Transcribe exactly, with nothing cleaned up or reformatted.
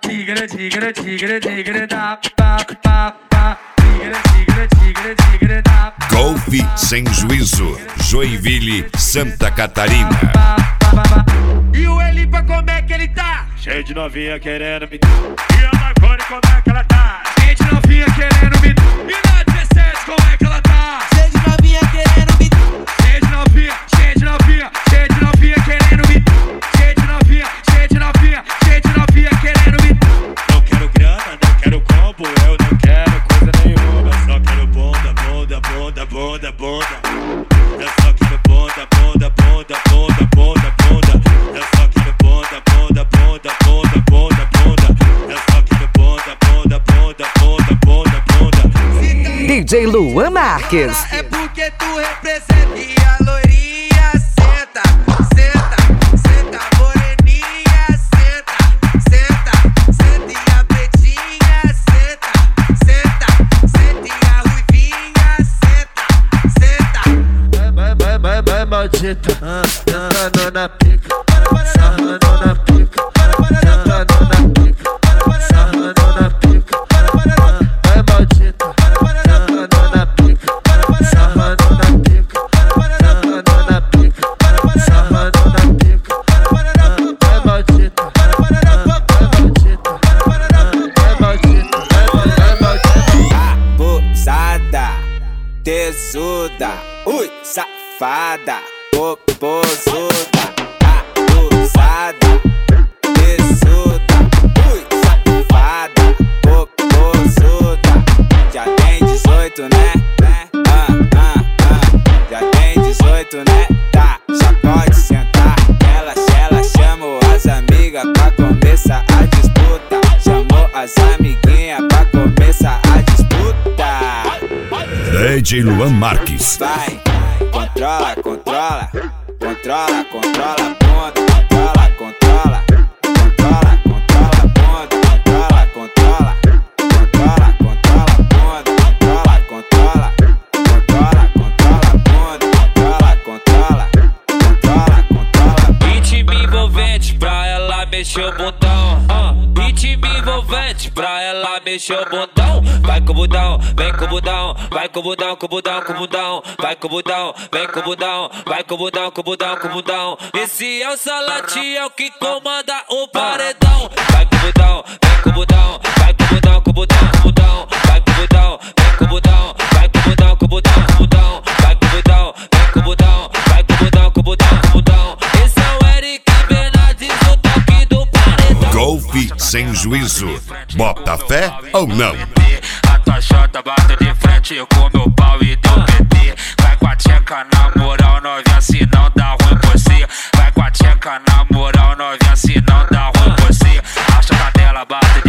tigre, tigre, tigre, tigre, da, pa, pa, pa. Tigre, tigre, tigre, tigre, da. Golf Sem Juízo, Joinville, Santa Catarina. E o Elipa, como é que ele tá? Cheio de novinha querendo me... E a Marconi, como é que ela tá? Cheio de novinha querendo me... E na dezessete, como é que ela tá? Cheio de novinha querendo me... Cheio de novinha, cheio de novinha, cheio de novinha querendo me... Cheio de novinha, cheio de novinha, cheio de novinha querendo me... Não quero grana, não quero combo, eu não quero coisa nenhuma. Eu só quero bunda, bunda, bunda, bunda, bunda. Eu só quero bunda, bunda, bunda, bunda, bunda, bunda. Eu só quero bunda, bunda, bunda, bunda, bunda, bunda. Eu só quero bunda, bunda, bunda, bunda, bunda, bunda. D J Luan Marques. É porque tu representa. E a loirinha senta, senta, senta, moreninha senta, senta, senta. E a pretinha senta, senta, senta. E a ruivinha senta, senta. Vai, vai, vai, vai, maldita, sarrando na pica, sarrando na pica, sarrando na pica, sarrando na pica. Vai, maldita, sarrando na pica, sarrando na pica, sarrando na pica, sarrando na pica. Vai, maldita, vai, maldita, vai, maldita, vai, maldita. Abusada, tesuda, ui, safada, popozuda. Abusada, tesuda, ui, safada, popozuda. Já tem dezoito, né? Ah, ah, ah. Já tem dezoito, né? Tá, já pode sentar. Ela, ela chamou as amigas pra começar a disputa. Chamou as amiguinhas pra começar a disputa. D J Luan Marques. Vai, controla, controla, controla, controla a bunda, controla, controla, controla, controla a bunda, controla, controla, controla, controla a bunda, controla, controla, controla, controla a bunda, controla, controla, controla, controla. Ritmo envolvente pra ela mexer o bundão, uh. Ritmo envolvente pra ela mexer o bundão. Vai com o bundão, vem com o bundão, vai com o bundão, com o bundão, com o bundão. Vai com o bundão, vem com o bundão, vai com o bundão, com o bundão, com o bundão. Esse é o Salati, é o que comanda o paredão. Vai com o bundão, vem com o bundão, vai com o bundão, com o bundão, com o bundão. Vai com o bundão, vem com o bundão, vai com o bundão, com o bundão, com o bundão. Vai com o bundão, vem com o bundão, vai com o bundão, com o bundão, com o bundão. Esse é o Eric Bernardes, o toque do paredão. Golf Sem Juízo, bota fé ou não? A tua chota bate de frente com meu pau e deu P T. Vai com a tcheca na moral, novinha, se não dá ruim por você. Vai com a tcheca na moral, novinha, se não dá ruim por você. A chota dela bate de